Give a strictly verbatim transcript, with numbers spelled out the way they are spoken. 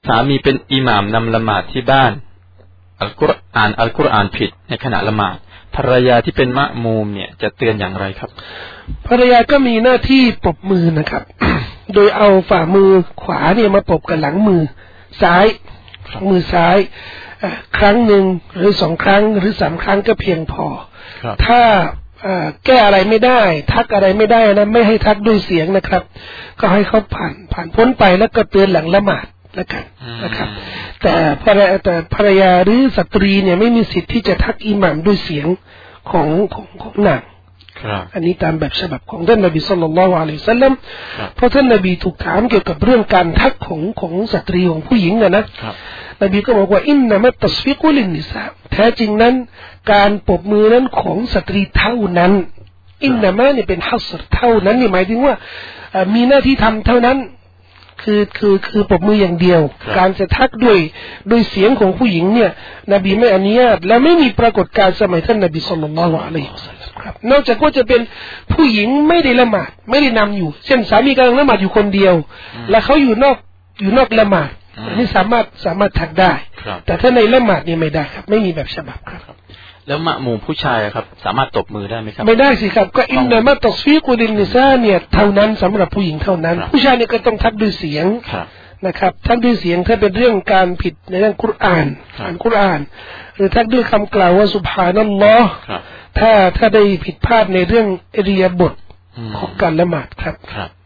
สามีเป็นอิหม่ามนำละหมาดที่บ้านอัลกุรอานอัลกุรอานผิดในขณะละหมาดภรรยาที่เป็นมะมูมเนี่ยจะเตือนอย่างไรครับภรรยาก็มีหน้าที่ปรบมือนะครับ โดยเอาฝ่ามือขวาเนี่ยมาปรบกับหลังมือซ้ายมือซ้ายครั้งหนึ่งหรือสองครั้งหรือสามครั้งก็เพียงพอถ้าแก้อะไรไม่ได้ทักอะไรไม่ได้นะไม่ให้ทักด้วยเสียงนะครับก็ให้เขาผ่านผ่านพ้นไปแล้วก็เตือนหลังละหมาดแล้วกันนะครับแต่ภรรยาแต่ภรรยาหรือสตรีเนี่ยไม่มีสิทธิ์ที่จะทักอิหม่ามด้วยเสียงของของของนางอันนี้ตามแบบฉบับของท่านนบีศ็อลลัลลอฮุอะลัยฮิวะซัลลัมเพราะท่านนบีถูกถามเกี่ยวกับเรื่องการทักของของสตรีของผู้หญิงนะนะนบีก็บอกว่าอินนะมัตตัสฟิกุลินนิสาแท้จริงนั้นการปรบมือนั้นของสตรีเท่านั้นอินนะมะเนี่ยเป็นฮัสรเท่านั้นนี่หมายถึงว่ามีหน้าที่ทำเท่านั้นคือคือคือปรบมืออย่างเดียวการจะทักด้วยด้วยเสียงของผู้หญิงเนี่ยนบีไม่อนุญาตและไม่มีปรากฏการณ์สมัยท่านนบีศ็อลลัลลอฮุอะลัยฮิวะซัลลัมครับนอกจากว่าจะเป็นผู้หญิงไม่ได้ละหมาดไม่ได้นำอยู่เช่นสามีกำลังละหมาดอยู่คนเดียวและเขาอยู่นอกอยู่นอกละหมาดอันนี้สามารถสามารถทักได้แต่ถ้าในละหมาดนี่ไม่ได้ครับไม่มีแบบฉบับครับแล้วมะมูผู้ชายครับสามารถตบมือได้ไหมครับไม่ได้สิครับก็อินนะมัตตัสฟีกุลินนิซาเนี่ยเท่านั้นสำหรับผู้หญิงเท่านั้นผู้ชายเนี่ยก็ต้องทักด้วยเสียงนะครับทักด้วยเสียงถ้าเป็นเรื่องการผิดในเรื่องกุรอานอ่านกุรอานหรือทักด้วยคำกล่าวว่าซุบฮานัลลอฮ์ถ้าถ้าได้ผิดพลาดในเรื่องอิริยาบถของการละหมาดครับ